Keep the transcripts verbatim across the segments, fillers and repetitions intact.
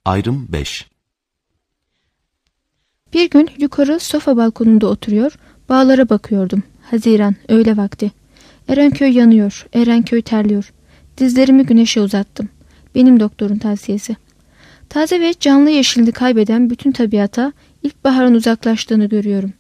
Ayrım beş. Bir gün yukarı sofa balkonunda oturuyor, bağlara bakıyordum. Haziran, öğle vakti. Erenköy yanıyor, Erenköy terliyor. Dizlerimi güneşe uzattım. Benim doktorun tavsiyesi. Taze ve canlı yeşilini kaybeden bütün tabiata ilkbaharın uzaklaştığını görüyorum.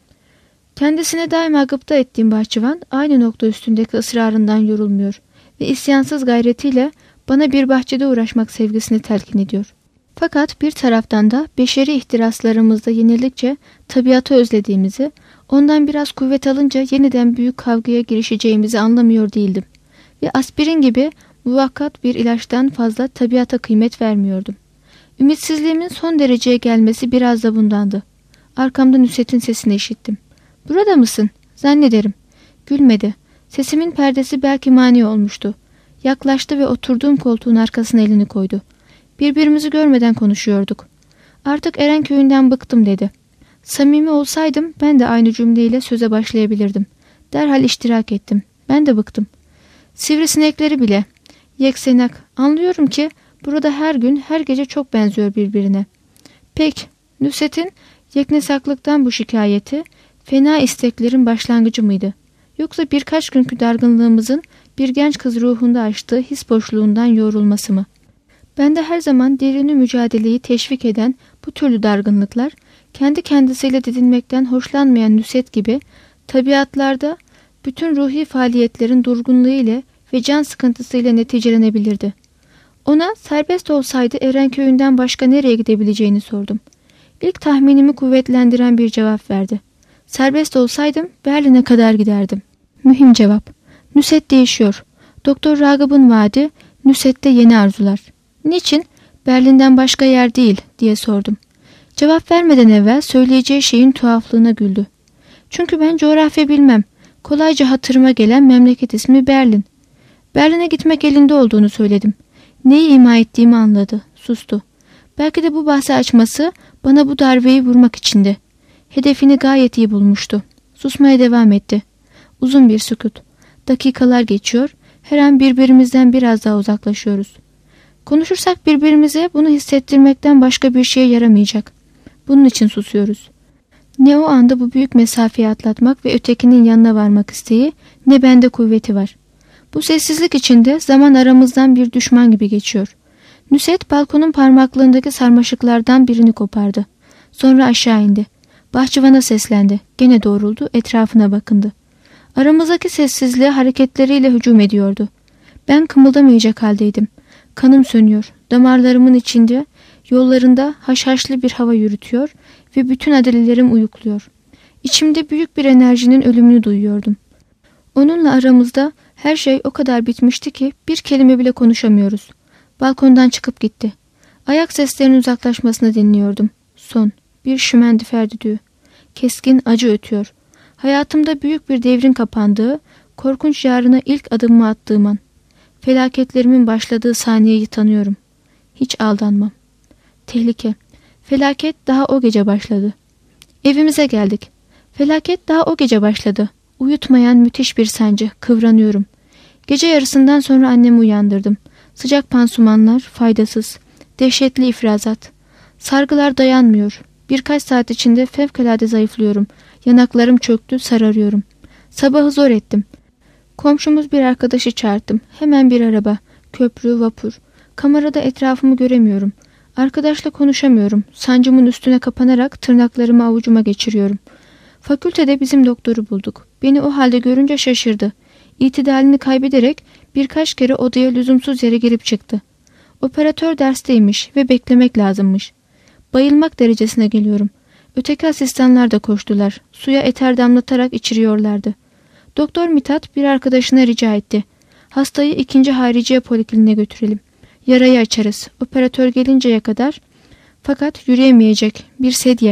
Kendisine daima gıpta ettiğim bahçıvan aynı nokta üstündeki ısrarından yorulmuyor ve isyansız gayretiyle bana bir bahçede uğraşmak sevgisini telkin ediyor. Fakat bir taraftan da beşeri ihtiraslarımızda yenildikçe tabiatı özlediğimizi, ondan biraz kuvvet alınca yeniden büyük kavgaya girişeceğimizi anlamıyor değildim. Ve aspirin gibi muvakkat bir ilaçtan fazla tabiata kıymet vermiyordum. Ümitsizliğimin son dereceye gelmesi biraz da bundandı. Arkamda Nusret'in sesini işittim. "Burada mısın?" "Zannederim." Gülmedi. Sesimin perdesi belki mani olmuştu. Yaklaştı ve oturduğum koltuğun arkasına elini koydu. Birbirimizi görmeden konuşuyorduk. "Artık Erenköy'ünden bıktım," dedi. Samimi olsaydım ben de aynı cümleyle söze başlayabilirdim. Derhal iştirak ettim. Ben de bıktım. Sivrisinekleri bile. Yeksenak. Anlıyorum ki burada her gün her gece çok benziyor birbirine. Pek. Nusret'in yeknesaklıktan bu şikayeti fena isteklerin başlangıcı mıydı? Yoksa birkaç günkü dargınlığımızın bir genç kız ruhunda açtığı his boşluğundan yoğrulması mı? Bende her zaman derini mücadeleyi teşvik eden bu türlü dargınlıklar, kendi kendisiyle didinmekten hoşlanmayan Nusret gibi tabiatlarda bütün ruhi faaliyetlerin durgunluğu ile ve can sıkıntısıyla neticelenebilirdi. Ona serbest olsaydı Erenköy'ünden başka nereye gidebileceğini sordum. İlk tahminimi kuvvetlendiren bir cevap verdi. Serbest olsaydım Berlin'e kadar giderdim. Mühim cevap. Nusret değişiyor. Doktor Ragıp'ın vaadi, Nusret'te yeni arzular. Niçin? Berlin'den başka yer değil diye sordum. Cevap vermeden evvel söyleyeceği şeyin tuhaflığına güldü. Çünkü ben coğrafya bilmem. Kolayca hatırıma gelen memleket ismi Berlin. Berlin'e gitmek elinde olduğunu söyledim. Neyi ima ettiğimi anladı. Sustu. Belki de bu bahsi açması bana bu darbeyi vurmak içindi. Hedefini gayet iyi bulmuştu. Susmaya devam etti. Uzun bir sükut. Dakikalar geçiyor. Her an birbirimizden biraz daha uzaklaşıyoruz. Konuşursak birbirimize bunu hissettirmekten başka bir şeye yaramayacak. Bunun için susuyoruz. Ne o anda bu büyük mesafeyi atlatmak ve ötekinin yanına varmak isteği, ne bende kuvveti var. Bu sessizlik içinde zaman aramızdan bir düşman gibi geçiyor. Nusret balkonun parmaklığındaki sarmaşıklardan birini kopardı. Sonra aşağı indi. Bahçıvana seslendi. Gene doğruldu, etrafına bakındı. Aramızdaki sessizliğe hareketleriyle hücum ediyordu. Ben kımıldamayacak haldeydim. Kanım sönüyor. Damarlarımın içinde, yollarında haşhaşlı bir hava yürütüyor ve bütün adalelerim uyukluyor. İçimde büyük bir enerjinin ölümünü duyuyordum. Onunla aramızda her şey o kadar bitmişti ki bir kelime bile konuşamıyoruz. Balkondan çıkıp gitti. Ayak seslerinin uzaklaşmasını dinliyordum. Son. Bir şimendifer düdüğü. Keskin acı ötüyor. Hayatımda büyük bir devrin kapandığı, korkunç yarına ilk adımımı attığım an. Felaketlerimin başladığı saniyeyi tanıyorum. Hiç aldanmam. Tehlike. Felaket daha o gece başladı. Evimize geldik. Felaket daha o gece başladı. Uyutmayan müthiş bir sancı. Kıvranıyorum. Gece yarısından sonra annemi uyandırdım. Sıcak pansumanlar, faydasız. Dehşetli ifrazat. Sargılar dayanmıyor. Birkaç saat içinde fevkalade zayıflıyorum. Yanaklarım çöktü, sararıyorum. Sabahı zor ettim. Komşumuz bir arkadaşı çağırttım. Hemen bir araba. Köprü, vapur. Kamerada etrafımı göremiyorum. Arkadaşla konuşamıyorum. Sancımın üstüne kapanarak tırnaklarımı avucuma geçiriyorum. Fakültede bizim doktoru bulduk. Beni o halde görünce şaşırdı. İtidalini kaybederek birkaç kere odaya lüzumsuz yere girip çıktı. Operatör dersteymiş ve beklemek lazımmış. Bayılmak derecesine geliyorum. Öteki asistanlar da koştular. Suya eter damlatarak içiriyorlardı. Doktor Mithat bir arkadaşına rica etti. Hastayı ikinci hariciye polikliniğe götürelim. Yarayı açarız. Operatör gelinceye kadar. Fakat yürüyemeyecek. Bir sedye.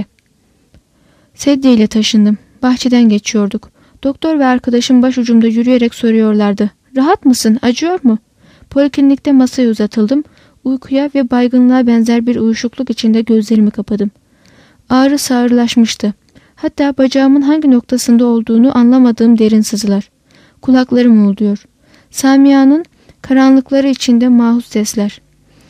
Sedye ile taşındım. Bahçeden geçiyorduk. Doktor ve arkadaşım başucumda yürüyerek soruyorlardı. Rahat mısın? Acıyor mu? Poliklinikte masaya uzatıldım. Uykuya ve baygınlığa benzer bir uyuşukluk içinde gözlerimi kapadım. Ağrı sağırlaşmıştı. Hatta bacağımın hangi noktasında olduğunu anlamadığım derin sızılar. Kulaklarım uğulduyor. Samia'nın karanlıkları içinde mahus sesler.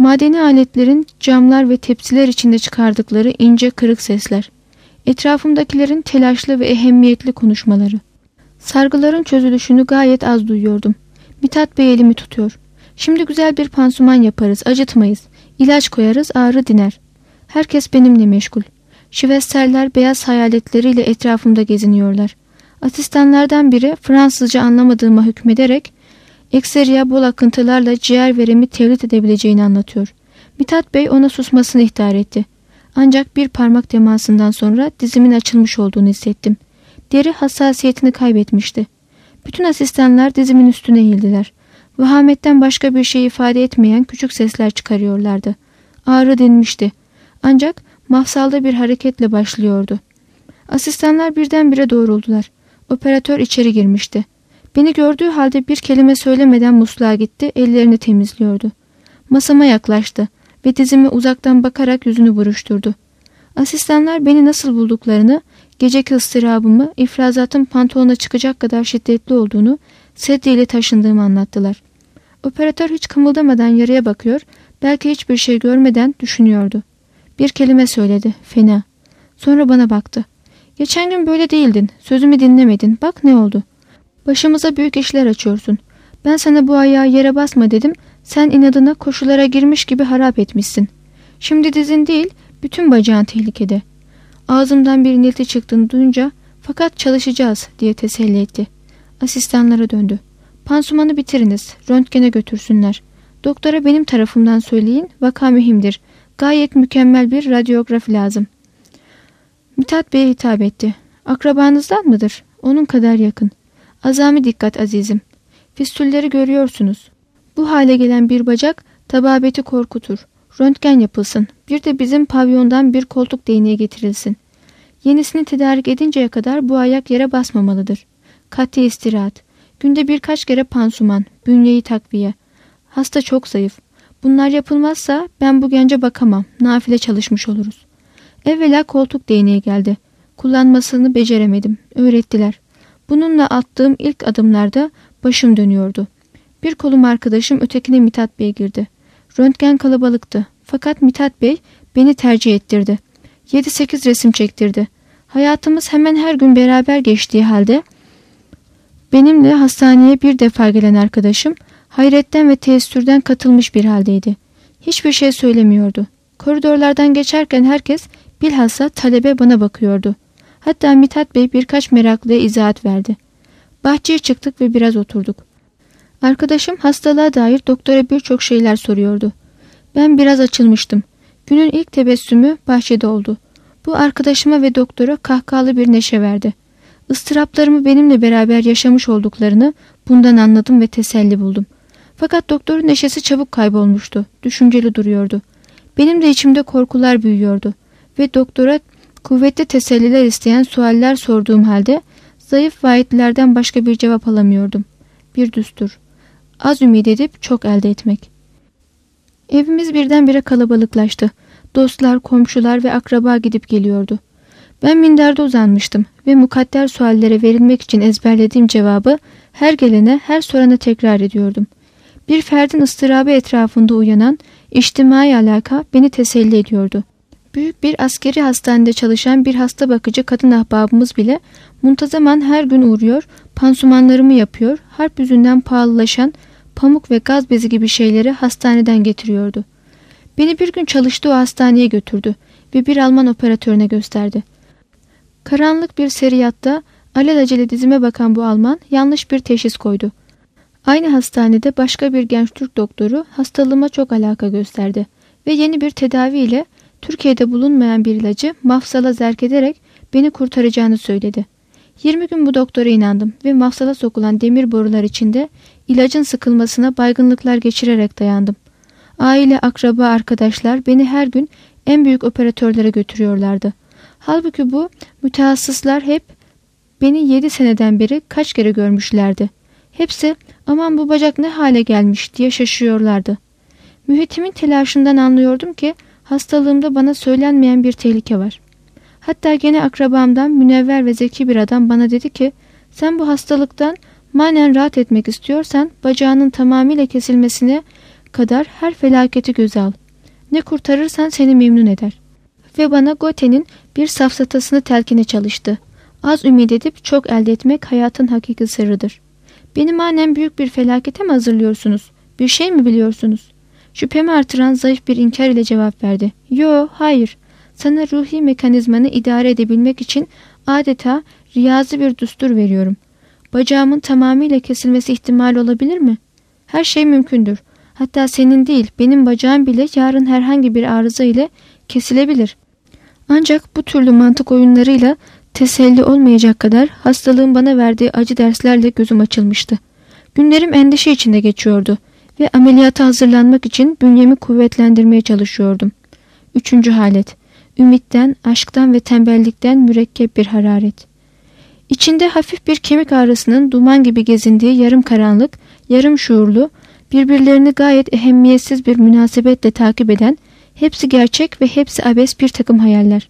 Madeni aletlerin camlar ve tepsiler içinde çıkardıkları ince kırık sesler. Etrafımdakilerin telaşlı ve ehemmiyetli konuşmaları. Sargıların çözülüşünü gayet az duyuyordum. Mithat Bey elimi tutuyor. Şimdi güzel bir pansuman yaparız, acıtmayız. İlaç koyarız, ağrı diner. Herkes benimle meşgul. Şivesterler beyaz hayaletleriyle etrafımda geziniyorlar. Asistanlardan biri Fransızca anlamadığıma hükmederek ekseriya bol akıntılarla ciğer veremi tevlit edebileceğini anlatıyor. Mithat Bey ona susmasını ihtar etti. Ancak bir parmak temasından sonra dizimin açılmış olduğunu hissettim. Deri hassasiyetini kaybetmişti. Bütün asistanlar dizimin üstüne eğildiler. Vahametten başka bir şey ifade etmeyen küçük sesler çıkarıyorlardı. Ağrı dinmişti. Ancak mafsalda bir hareketle başlıyordu. Asistanlar birdenbire doğruldular. Operatör içeri girmişti. Beni gördüğü halde bir kelime söylemeden musluğa gitti, ellerini temizliyordu. Masama yaklaştı ve dizime uzaktan bakarak yüzünü buruşturdu. Asistanlar beni nasıl bulduklarını, geceki ıstırabımı, ifrazatın pantolona çıkacak kadar şiddetli olduğunu, sedyeyle taşındığımı anlattılar. Operatör hiç kımıldamadan yarıya bakıyor, belki hiçbir şey görmeden düşünüyordu. Bir kelime söyledi, fena. Sonra bana baktı. Geçen gün böyle değildin, sözümü dinlemedin, bak ne oldu. Başımıza büyük işler açıyorsun. Ben sana bu ayağı yere basma dedim, sen inadına koşulara girmiş gibi harap etmişsin. Şimdi dizin değil, bütün bacağın tehlikede. Ağzımdan bir inilti çıktığını duyunca, fakat çalışacağız diye teselli etti. Asistanlara döndü. Pansumanı bitiriniz, röntgene götürsünler. Doktora benim tarafımdan söyleyin, vaka mühimdir. Gayet mükemmel bir radyografi lazım. Mithat Bey'e hitap etti. Akrabanızdan mıdır? Onun kadar yakın. Azami dikkat azizim. Fistülleri görüyorsunuz. Bu hale gelen bir bacak tababeti korkutur. Röntgen yapılsın. Bir de bizim pavyondan bir koltuk değneği getirilsin. Yenisini tedarik edinceye kadar bu ayak yere basmamalıdır. Kat'i istirahat. Günde birkaç kere pansuman, bünyeyi takviye. Hasta çok zayıf. Bunlar yapılmazsa ben bu gence bakamam. Nafile çalışmış oluruz. Evvela koltuk değneği geldi. Kullanmasını beceremedim. Öğrettiler. Bununla attığım ilk adımlarda başım dönüyordu. Bir kolum arkadaşım ötekine Mithat Bey girdi. Röntgen kalabalıktı. Fakat Mithat Bey beni tercih ettirdi. Yedi sekiz resim çektirdi. Hayatımız hemen her gün beraber geçtiği halde benimle hastaneye bir defa gelen arkadaşım hayretten ve teessürden katılmış bir haldeydi. Hiçbir şey söylemiyordu. Koridorlardan geçerken herkes bilhassa talebe bana bakıyordu. Hatta Mithat Bey birkaç meraklıya izahat verdi. Bahçeye çıktık ve biraz oturduk. Arkadaşım hastalığa dair doktora birçok şeyler soruyordu. Ben biraz açılmıştım. Günün ilk tebessümü bahçede oldu. Bu arkadaşıma ve doktora kahkahalı bir neşe verdi. Istıraplarımı benimle beraber yaşamış olduklarını bundan anladım ve teselli buldum. Fakat doktorun neşesi çabuk kaybolmuştu. Düşünceli duruyordu. Benim de içimde korkular büyüyordu. Ve doktora kuvvetli teselliler isteyen sualler sorduğum halde zayıf vaatlerden başka bir cevap alamıyordum. Bir düstur. Az ümit edip çok elde etmek. Evimiz birdenbire kalabalıklaştı. Dostlar, komşular ve akraba gidip geliyordu. Ben minderde uzanmıştım ve mukadder suallere verilmek için ezberlediğim cevabı her gelene, her sorana tekrar ediyordum. Bir ferdin ıstırabı etrafında uyanan içtimai alaka beni teselli ediyordu. Büyük bir askeri hastanede çalışan bir hasta bakıcı kadın ahbabımız bile muntazaman her gün uğruyor, pansumanlarımı yapıyor, harp yüzünden pahalılaşan pamuk ve gaz bezi gibi şeyleri hastaneden getiriyordu. Beni bir gün çalıştığı hastaneye götürdü ve bir Alman operatörüne gösterdi. Karanlık bir seriyatta alelacele dizime bakan bu Alman yanlış bir teşhis koydu. Aynı hastanede başka bir genç Türk doktoru hastalığıma çok alaka gösterdi ve yeni bir tedaviyle Türkiye'de bulunmayan bir ilacı mafsala zerk ederek beni kurtaracağını söyledi. yirmi gün bu doktora inandım ve mafsala sokulan demir borular içinde ilacın sıkılmasına baygınlıklar geçirerek dayandım. Aile, akraba, arkadaşlar beni her gün en büyük operatörlere götürüyorlardı. Halbuki bu mütehassıslar hep beni yedi seneden beri kaç kere görmüşlerdi. Hepsi aman bu bacak ne hale gelmiş diye şaşırıyorlardı. Mühitimin telaşından anlıyordum ki hastalığımda bana söylenmeyen bir tehlike var. Hatta gene akrabamdan münevver ve zeki bir adam bana dedi ki sen bu hastalıktan manen rahat etmek istiyorsan bacağının tamamıyla kesilmesine kadar her felaketi göze al. Ne kurtarırsan seni memnun eder. Ve bana Goethe'nin bir safsatasını telkine çalıştı. Az ümit edip çok elde etmek hayatın hakiki sırrıdır. Beni manen büyük bir felakete mi hazırlıyorsunuz? Bir şey mi biliyorsunuz? Şüphemi artıran zayıf bir inkar ile cevap verdi. Yo, hayır. Sana ruhi mekanizmanı idare edebilmek için adeta riyazi bir düstur veriyorum. Bacağımın tamamıyla kesilmesi ihtimali olabilir mi? Her şey mümkündür. Hatta senin değil, benim bacağım bile yarın herhangi bir arıza ile kesilebilir. Ancak bu türlü mantık oyunlarıyla teselli olmayacak kadar hastalığın bana verdiği acı derslerle gözüm açılmıştı. Günlerim endişe içinde geçiyordu ve ameliyata hazırlanmak için bünyemi kuvvetlendirmeye çalışıyordum. Üçüncü halet, ümitten, aşktan ve tembellikten mürekkep bir hararet. İçinde hafif bir kemik ağrısının duman gibi gezindiği yarım karanlık, yarım şuurlu, birbirlerini gayet ehemmiyetsiz bir münasebetle takip eden, hepsi gerçek ve hepsi abes bir takım hayaller.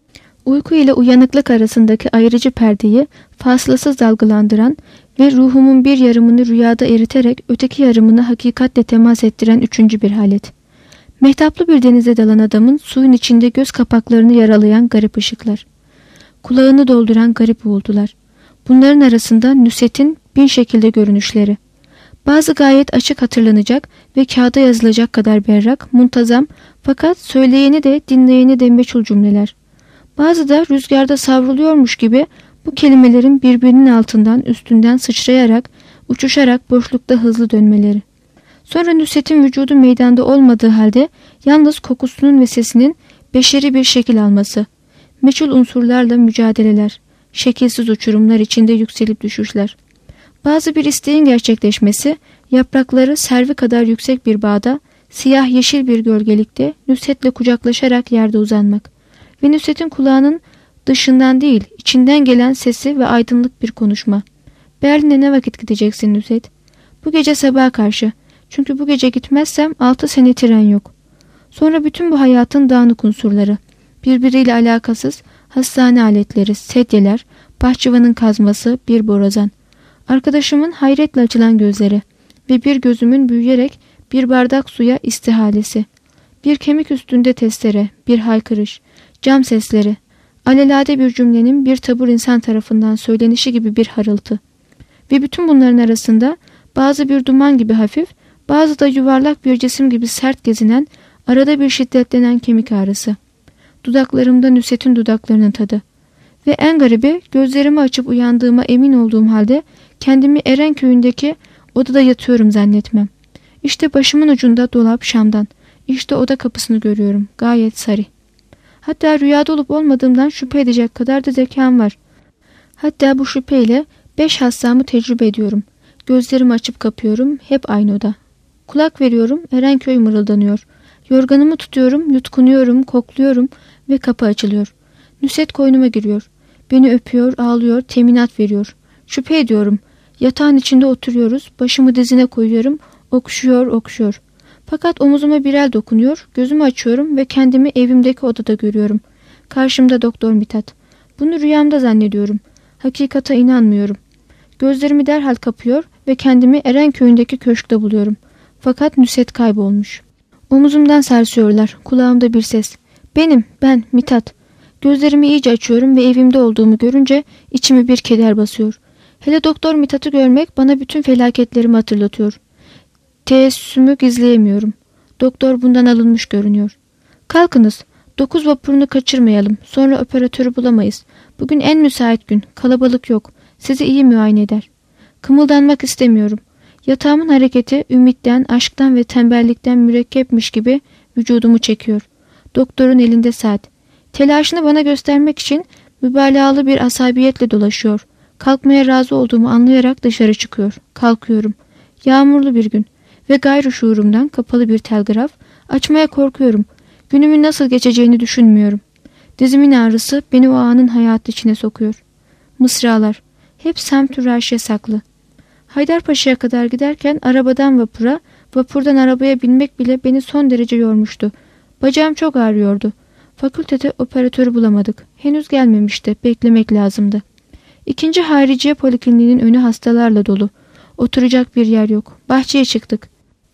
Uyku ile uyanıklık arasındaki ayrıcı perdeyi faslasız dalgalandıran ve ruhumun bir yarımını rüyada eriterek öteki yarımını hakikatle temas ettiren üçüncü bir halet. Mehtaplı bir denize dalan adamın suyun içinde göz kapaklarını yaralayan garip ışıklar. Kulağını dolduran garip uğultular. Bunların arasında Nusret'in bin şekilde görünüşleri. Bazı gayet açık hatırlanacak ve kağıda yazılacak kadar berrak, muntazam fakat söyleyeni de dinleyeni de meçhul cümleler. Bazı da rüzgarda savruluyormuş gibi bu kelimelerin birbirinin altından üstünden sıçrayarak, uçuşarak boşlukta hızlı dönmeleri. Sonra Nusret'in vücudu meydanda olmadığı halde yalnız kokusunun ve sesinin beşeri bir şekil alması. Meçhul unsurlarla mücadeleler, şekilsiz uçurumlar içinde yükselip düşüşler. Bazı bir isteğin gerçekleşmesi, yaprakları servi kadar yüksek bir bağda, siyah yeşil bir gölgelikte Nusret'le kucaklaşarak yerde uzanmak. Ve Nusret'in kulağının dışından değil, içinden gelen sesi ve aydınlık bir konuşma. Berlin'e ne vakit gideceksin Nusret? Bu gece sabaha karşı. Çünkü bu gece gitmezsem altı sene tren yok. Sonra bütün bu hayatın dağınık unsurları, birbiriyle alakasız hastane aletleri, sedyeler, bahçıvanın kazması, bir borazan. Arkadaşımın hayretle açılan gözleri ve bir gözümün büyüyerek bir bardak suya istihalesi. Bir kemik üstünde testere, bir haykırış, cam sesleri, alelade bir cümlenin bir tabur insan tarafından söylenişi gibi bir harıltı. Ve bütün bunların arasında bazı bir duman gibi hafif, bazı da yuvarlak bir cisim gibi sert gezinen, arada bir şiddetlenen kemik ağrısı. Dudaklarımda Nusret'in dudaklarının tadı. Ve en garibi, gözlerimi açıp uyandığıma emin olduğum halde kendimi Erenköy'ündeki odada yatıyorum zannetmem. İşte başımın ucunda dolap şamdan. İşte oda kapısını görüyorum. Gayet sarı. Hatta rüyada olup olmadığımdan şüphe edecek kadar da zekam var. Hatta bu şüpheyle beş hastamı tecrübe ediyorum. Gözlerimi açıp kapıyorum. Hep aynı oda. Kulak veriyorum. Erenköy mırıldanıyor. Yorganımı tutuyorum. Yutkunuyorum. Kokluyorum. Ve kapı açılıyor. Nusret koynuma giriyor. Beni öpüyor. Ağlıyor. Teminat veriyor. Şüphe ediyorum. Yatağın içinde oturuyoruz. Başımı dizine koyuyorum. Okşuyor, okşuyor. Fakat omuzuma bir el dokunuyor. Gözümü açıyorum ve kendimi evimdeki odada görüyorum. Karşımda Doktor Mithat. Bunu rüyamda zannediyorum. Hakikata inanmıyorum. Gözlerimi derhal kapıyor ve kendimi Erenköy'ündeki köşkte buluyorum. Fakat Nusret kaybolmuş. Omuzumdan sarsıyorlar. Kulağımda bir ses. Benim, ben, Mithat. Gözlerimi iyice açıyorum ve evimde olduğumu görünce içimi bir keder basıyor. Hele Doktor Mithat'ı görmek bana bütün felaketlerimi hatırlatıyor. Teessümü gizleyemiyorum. Doktor bundan alınmış görünüyor. Kalkınız. Dokuz vapurunu kaçırmayalım. Sonra operatörü bulamayız. Bugün en müsait gün. Kalabalık yok. Sizi iyi muayene eder. Kımıldanmak istemiyorum. Yatağımın hareketi ümitten, aşktan ve tembellikten mürekkepmiş gibi vücudumu çekiyor. Doktorun elinde saat. Telaşını bana göstermek için mübalağalı bir asabiyetle dolaşıyor. Kalkmaya razı olduğumu anlayarak dışarı çıkıyor. Kalkıyorum. Yağmurlu bir gün ve gayrı şuurumdan kapalı bir telgraf. Açmaya korkuyorum. Günümün nasıl geçeceğini düşünmüyorum. Dizimin ağrısı beni o anın hayatı içine sokuyor. Mısralar. Hep semtü raşe saklı. Haydarpaşa'ya kadar giderken arabadan vapura, vapurdan arabaya binmek bile beni son derece yormuştu. Bacağım çok ağrıyordu. Fakültede operatörü bulamadık. Henüz gelmemişti. Beklemek lazımdı. İkinci hariciye polikliniğinin önü hastalarla dolu. Oturacak bir yer yok. Bahçeye çıktık.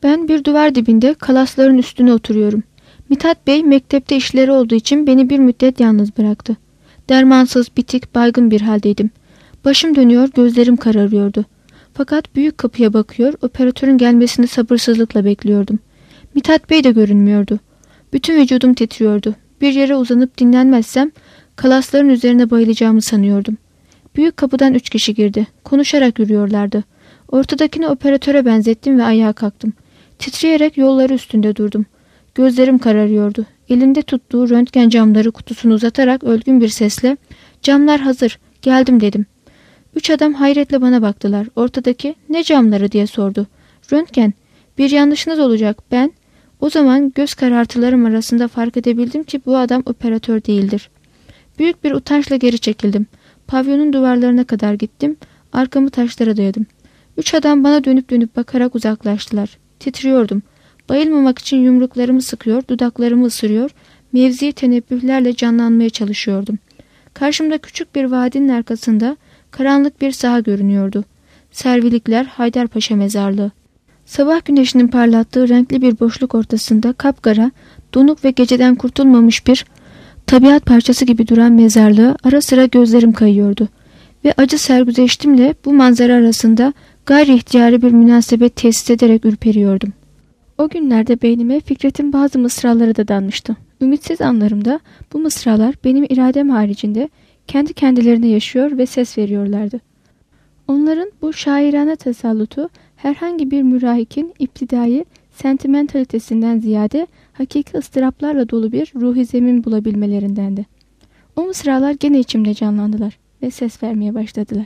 Ben bir duvar dibinde kalasların üstüne oturuyorum. Mithat Bey mektepte işleri olduğu için beni bir müddet yalnız bıraktı. Dermansız, bitik, baygın bir haldeydim. Başım dönüyor, gözlerim kararıyordu. Fakat büyük kapıya bakıyor, operatörün gelmesini sabırsızlıkla bekliyordum. Mithat Bey de görünmüyordu. Bütün vücudum titriyordu. Bir yere uzanıp dinlenmezsem kalasların üzerine bayılacağımı sanıyordum. Büyük kapıdan üç kişi girdi. Konuşarak yürüyorlardı. Ortadakini operatöre benzettim ve ayağa kalktım. Titreyerek yolları üstünde durdum. Gözlerim kararıyordu. Elinde tuttuğu röntgen camları kutusunu uzatarak ölgün bir sesle "Camlar hazır, geldim" dedim. Üç adam hayretle bana baktılar. Ortadaki "Ne camları?" diye sordu. "Röntgen, bir yanlışınız olacak." Ben o zaman göz karartılarım arasında fark edebildim ki bu adam operatör değildir. Büyük bir utançla geri çekildim. Pavyonun duvarlarına kadar gittim. Arkamı taşlara dayadım. Üç adam bana dönüp dönüp bakarak uzaklaştılar. Titriyordum. Bayılmamak için yumruklarımı sıkıyor, dudaklarımı ısırıyor, mevzi tenebbühlerle canlanmaya çalışıyordum. Karşımda küçük bir vadinin arkasında karanlık bir saha görünüyordu. Servilikler, Haydarpaşa mezarlığı. Sabah güneşinin parlattığı renkli bir boşluk ortasında kapkara, donuk ve geceden kurtulmamış bir tabiat parçası gibi duran mezarlığa ara sıra gözlerim kayıyordu. Ve acı sergüzeştimle bu manzara arasında gayri ihtiyari bir münasebet tesis ederek ürperiyordum. O günlerde beynime Fikret'in bazı mısraları da danmıştı. Ümitsiz anlarımda bu mısralar benim iradem haricinde kendi kendilerine yaşıyor ve ses veriyorlardı. Onların bu şairane tesallutu herhangi bir mürahikin iptidai sentimentalitesinden ziyade hakiki ıstıraplarla dolu bir ruhi zemin bulabilmelerindendi. O mısralar gene içimde canlandılar ve ses vermeye başladılar.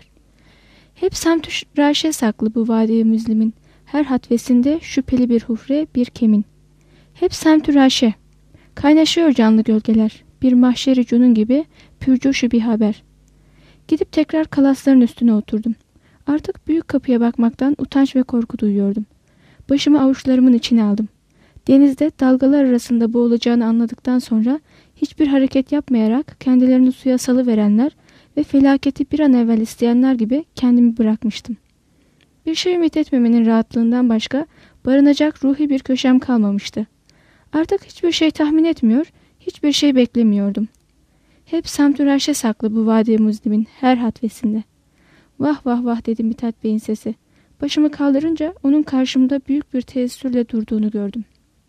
Hep Samtü Raşe saklı bu vadi-i müzlimin, her hatvesinde şüpheli bir hufre, bir kemin. Hep Samtü Raşe, kaynaşıyor canlı gölgeler, bir mahşeri cunun gibi pürcoşu bir haber. Gidip tekrar kalasların üstüne oturdum. Artık büyük kapıya bakmaktan utanç ve korku duyuyordum. Başımı avuçlarımın içine aldım. Denizde dalgalar arasında boğulacağını anladıktan sonra hiçbir hareket yapmayarak kendilerini suya salıverenler ve felaketi bir an evvel isteyenler gibi kendimi bırakmıştım. Bir şey ümit etmemenin rahatlığından başka barınacak ruhi bir köşem kalmamıştı. Artık hiçbir şey tahmin etmiyor, hiçbir şey beklemiyordum. Hep Samtü Raşe saklı bu vadi-i müzlimin her hatvesinde. Vah vah vah dedi Mithat Bey'in sesi. Başımı kaldırınca onun karşımda büyük bir teessürle durduğunu gördüm.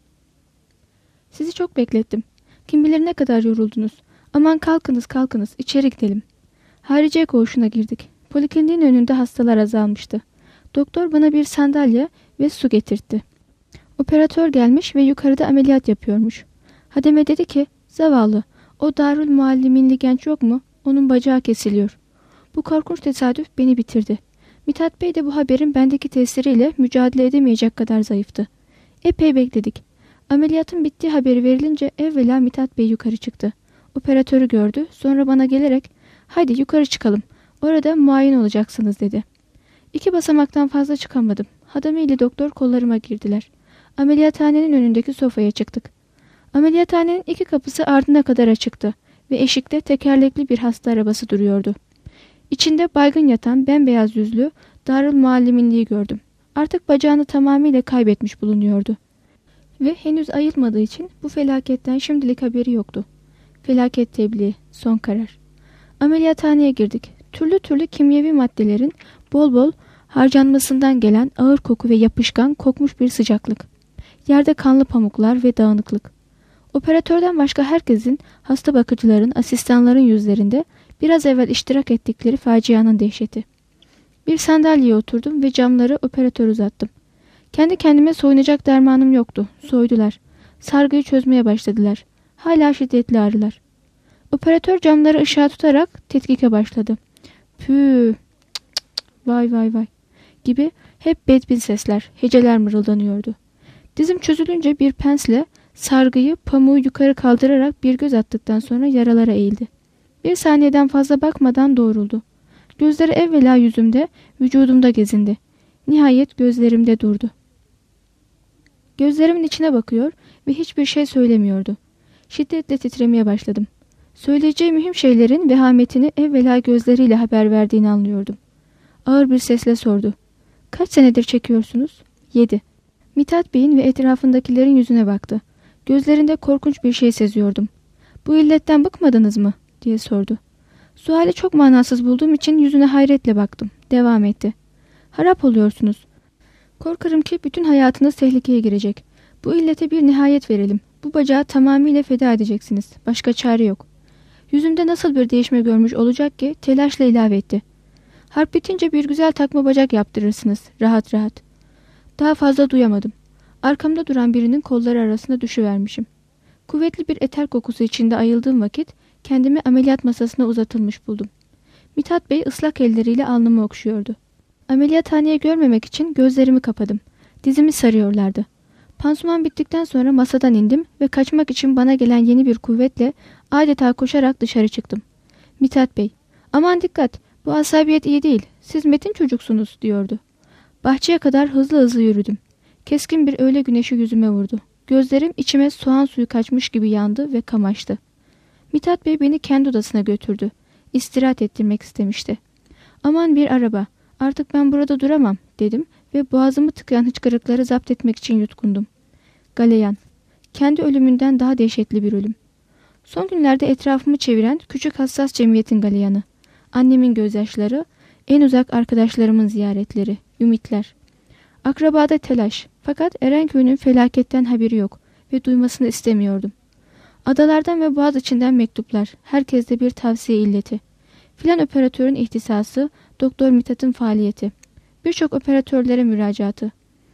Sizi çok beklettim. Kim bilir ne kadar yoruldunuz. Aman kalkınız kalkınız içeri gidelim. Hariciye koğuşuna girdik. Polikliniğin önünde hastalar azalmıştı. Doktor bana bir sandalye ve su getirtti. Operatör gelmiş ve yukarıda ameliyat yapıyormuş. Hademe dedi ki, zavallı, o Darül Mualliminli genç yok mu? Onun bacağı kesiliyor. Bu korkunç tesadüf beni bitirdi. Mithat Bey de bu haberin bendeki tesiriyle mücadele edemeyecek kadar zayıftı. Epey bekledik. Ameliyatın bittiği haberi verilince evvela Mithat Bey yukarı çıktı. Operatörü gördü, sonra bana gelerek, haydi yukarı çıkalım, orada muayen olacaksınız dedi. İki basamaktan fazla çıkamadım. Hademe ile doktor kollarıma girdiler. Ameliyathanenin önündeki sofaya çıktık. Ameliyathanenin iki kapısı ardına kadar açıktı ve eşikte tekerlekli bir hasta arabası duruyordu. İçinde baygın yatan bembeyaz yüzlü Darül Mualliminliği gördüm. Artık bacağını tamamıyla kaybetmiş bulunuyordu. Ve henüz ayılmadığı için bu felaketten şimdilik haberi yoktu. Felaket tebliği, son karar. Ameliyathaneye girdik. Türlü türlü kimyevi maddelerin bol bol harcanmasından gelen ağır koku ve yapışkan kokmuş bir sıcaklık. Yerde kanlı pamuklar ve dağınıklık. Operatörden başka herkesin, hasta bakıcıların, asistanların yüzlerinde biraz evvel iştirak ettikleri facianın dehşeti. Bir sandalyeye oturdum ve camları operatör uzattım. Kendi kendime soyunacak dermanım yoktu. Soydular. Sargıyı çözmeye başladılar. Hala şiddetli ağrılar. Operatör camları ışığa tutarak tetkike başladı. Püh, vay vay vay gibi hep bedbin sesler, heceler mırıldanıyordu. Dizim çözülünce bir pensle sargıyı, pamuğu yukarı kaldırarak bir göz attıktan sonra yaralara eğildi. Bir saniyeden fazla bakmadan doğruldu. Gözleri evvela yüzümde, vücudumda gezindi. Nihayet gözlerimde durdu. Gözlerimin içine bakıyor ve hiçbir şey söylemiyordu. Şiddetle titremeye başladım. Söyleyeceği mühim şeylerin vehametini evvela gözleriyle haber verdiğini anlıyordum. Ağır bir sesle sordu. Kaç senedir çekiyorsunuz? Yedi. Mithat Bey'in ve etrafındakilerin yüzüne baktı. Gözlerinde korkunç bir şey seziyordum. "Bu illetten bıkmadınız mı?" diye sordu. Suali çok manasız bulduğum için yüzüne hayretle baktım. Devam etti. "Harap oluyorsunuz. Korkarım ki bütün hayatınız tehlikeye girecek. Bu illete bir nihayet verelim. Bu bacağı tamamıyla feda edeceksiniz. Başka çare yok." Yüzümde nasıl bir değişme görmüş olacak ki telaşla ilave etti. "Harp bitince bir güzel takma bacak yaptırırsınız. Rahat rahat." Daha fazla duyamadım. Arkamda duran birinin kolları arasında düşüvermişim. Kuvvetli bir eter kokusu içinde ayıldığım vakit kendimi ameliyat masasına uzatılmış buldum. Mithat Bey ıslak elleriyle alnımı okşuyordu. Ameliyathaneyi görmemek için gözlerimi kapadım. Dizimi sarıyorlardı. Pansuman bittikten sonra masadan indim ve kaçmak için bana gelen yeni bir kuvvetle adeta koşarak dışarı çıktım. Mithat Bey, "Aman dikkat, bu asabiyet iyi değil, siz metin çocuksunuz," diyordu. Bahçeye kadar hızlı hızlı yürüdüm. Keskin bir öğle güneşi yüzüme vurdu. Gözlerim içime soğan suyu kaçmış gibi yandı ve kamaştı. Mithat Bey beni kendi odasına götürdü. İstirahat ettirmek istemişti. "Aman bir araba, artık ben burada duramam," dedim ve boğazımı tıkayan hıçkırıkları zapt etmek için yutkundum. Galeyan, kendi ölümünden daha dehşetli bir ölüm. Son günlerde etrafımı çeviren küçük hassas cemiyetin galeyanı. Annemin gözyaşları, en uzak arkadaşlarımın ziyaretleri, ümitler. Akrabada telaş, fakat Erenköy'ün felaketten haberi yok ve duymasını istemiyordum. Adalardan ve Boğaziçi'nden mektuplar, herkeste bir tavsiye illeti. Filan operatörün ihtisası, Doktor Mithat'ın faaliyeti. Birçok operatörlere müracaatı.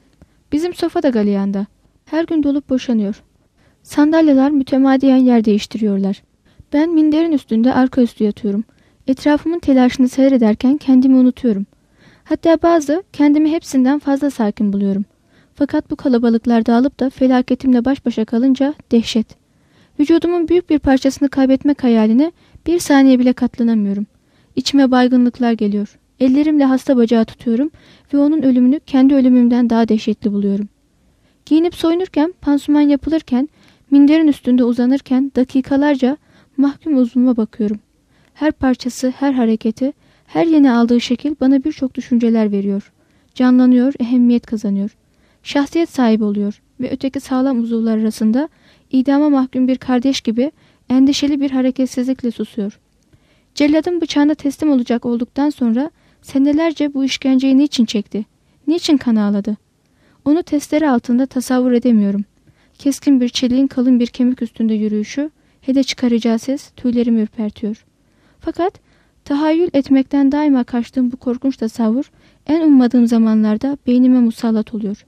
Bizim sofa da galeyanda. Her gün dolup boşanıyor. Sandalyeler mütemadiyen yer değiştiriyorlar. Ben minderin üstünde arka üstü yatıyorum. Etrafımın telaşını seyrederken kendimi unutuyorum. Hatta bazı kendimi hepsinden fazla sakin buluyorum. Fakat bu kalabalıklar dağılıp da felaketimle baş başa kalınca dehşet. Vücudumun büyük bir parçasını kaybetmek hayaline bir saniye bile katlanamıyorum. İçime baygınlıklar geliyor. Ellerimle hasta bacağı tutuyorum ve onun ölümünü kendi ölümümden daha dehşetli buluyorum. Giyinip soyunurken, pansuman yapılırken, minderin üstünde uzanırken dakikalarca mahkum uzvuma bakıyorum. Her parçası, her hareketi, her yeni aldığı şekil bana birçok düşünceler veriyor. Canlanıyor, ehemmiyet kazanıyor. Şahsiyet sahibi oluyor ve öteki sağlam uzuvlar arasında idama mahkum bir kardeş gibi endişeli bir hareketsizlikle susuyor. Celladın bıçağına teslim olacak olduktan sonra senelerce bu işkenceyi niçin çekti? Niçin kan ağladı? Onu testere altında tasavvur edemiyorum. Keskin bir çeliğin kalın bir kemik üstünde yürüyüşü, hede çıkaracağı ses tüylerimi ürpertiyor. Fakat tahayyül etmekten daima kaçtığım bu korkunç tasavvur en ummadığım zamanlarda beynime musallat oluyor.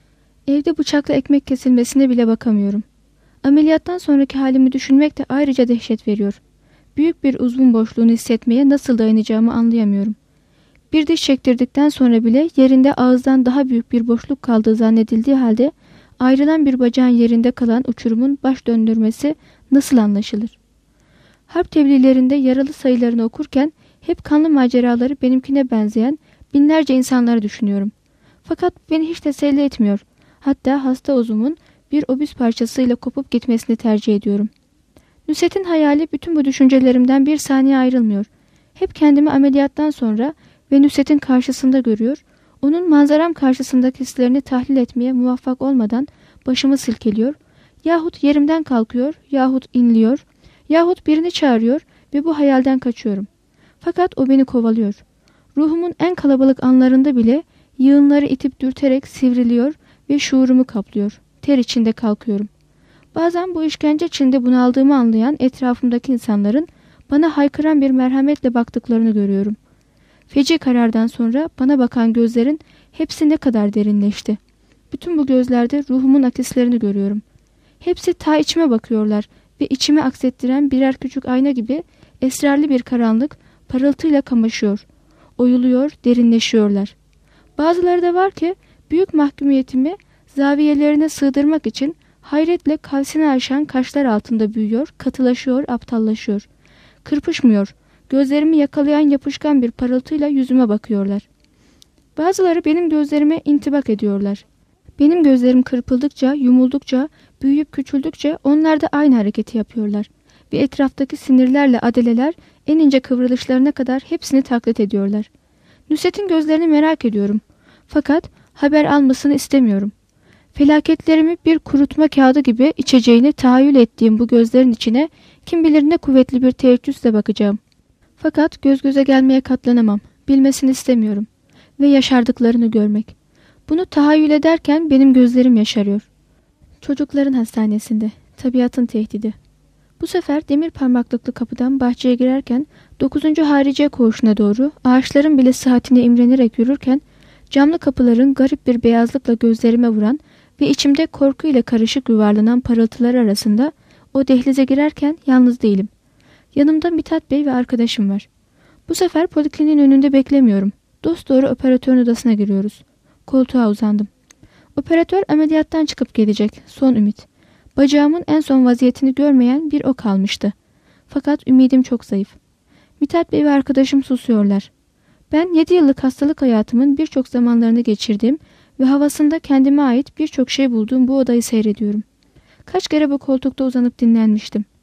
Evde bıçakla ekmek kesilmesine bile bakamıyorum. Ameliyattan sonraki halimi düşünmek de ayrıca dehşet veriyor. Büyük bir uzvun boşluğunu hissetmeye nasıl dayanacağımı anlayamıyorum. Bir diş çektirdikten sonra bile yerinde ağızdan daha büyük bir boşluk kaldığı zannedildiği halde ayrılan bir bacağın yerinde kalan uçurumun baş döndürmesi nasıl anlaşılır? Harp tebliğlerinde yaralı sayılarını okurken hep kanlı maceraları benimkine benzeyen binlerce insanları düşünüyorum. Fakat beni hiç teselli etmiyor. Hatta hasta uzumun bir obüs parçasıyla kopup gitmesini tercih ediyorum. Nusret'in hayali bütün bu düşüncelerimden bir saniye ayrılmıyor. Hep kendimi ameliyattan sonra ve Nusret'in karşısında görüyor, onun manzaram karşısındaki hislerini tahlil etmeye muvaffak olmadan başımı silkeliyor, yahut yerimden kalkıyor, yahut inliyor, yahut birini çağırıyor ve bu hayalden kaçıyorum. Fakat o beni kovalıyor. Ruhumun en kalabalık anlarında bile yığınları itip dürterek sivriliyor ve şuurumu kaplıyor. Ter içinde kalkıyorum. Bazen bu işkence içinde bunaldığımı anlayan etrafımdaki insanların bana haykıran bir merhametle baktıklarını görüyorum. Feci karardan sonra bana bakan gözlerin hepsi ne kadar derinleşti. Bütün bu gözlerde ruhumun akislerini görüyorum. Hepsi ta içime bakıyorlar ve içime aksettiren birer küçük ayna gibi esrarlı bir karanlık parıltıyla kamaşıyor. Oyuluyor, derinleşiyorlar. Bazıları da var ki büyük mahkumiyetimi zaviyelerine sığdırmak için hayretle kalsini aşan kaşlar altında büyüyor, katılaşıyor, aptallaşıyor. Kırpışmıyor. Gözlerimi yakalayan yapışkan bir parıltıyla yüzüme bakıyorlar. Bazıları benim gözlerime intibak ediyorlar. Benim gözlerim kırpıldıkça, yumuldukça, büyüyüp küçüldükçe onlar da aynı hareketi yapıyorlar. Ve etraftaki sinirlerle adeleler en ince kıvrılışlarına kadar hepsini taklit ediyorlar. Nusret'in gözlerini merak ediyorum. Fakat haber almasını istemiyorum. Felaketlerimi bir kurutma kağıdı gibi içeceğini tahayyül ettiğim bu gözlerin içine kim bilir ne kuvvetli bir teveccühle bakacağım. Fakat göz göze gelmeye katlanamam. Bilmesini istemiyorum. Ve yaşardıklarını görmek. Bunu tahayyül ederken benim gözlerim yaşarıyor. Çocukların hastanesinde. Tabiatın tehdidi. Bu sefer demir parmaklıklı kapıdan bahçeye girerken dokuzuncu harice koğuşuna doğru ağaçların bile sıhhatine imrenerek yürürken camlı kapıların garip bir beyazlıkla gözlerime vuran ve içimde korku ile karışık yuvarlanan parıltılar arasında o dehlize girerken yalnız değilim. Yanımda Mithat Bey ve arkadaşım var. Bu sefer polikliniğin önünde beklemiyorum. Dosdoğru operatörün odasına giriyoruz. Koltuğa uzandım. Operatör ameliyattan çıkıp gelecek. Son ümit. Bacağımın en son vaziyetini görmeyen bir o kalmıştı. Fakat ümidim çok zayıf. Mithat Bey ve arkadaşım susuyorlar. Ben yedi yıllık hastalık hayatımın birçok zamanlarını geçirdiğim ve havasında kendime ait birçok şey bulduğum bu odayı seyrediyorum. Kaç kere bu koltukta uzanıp dinlenmiştim.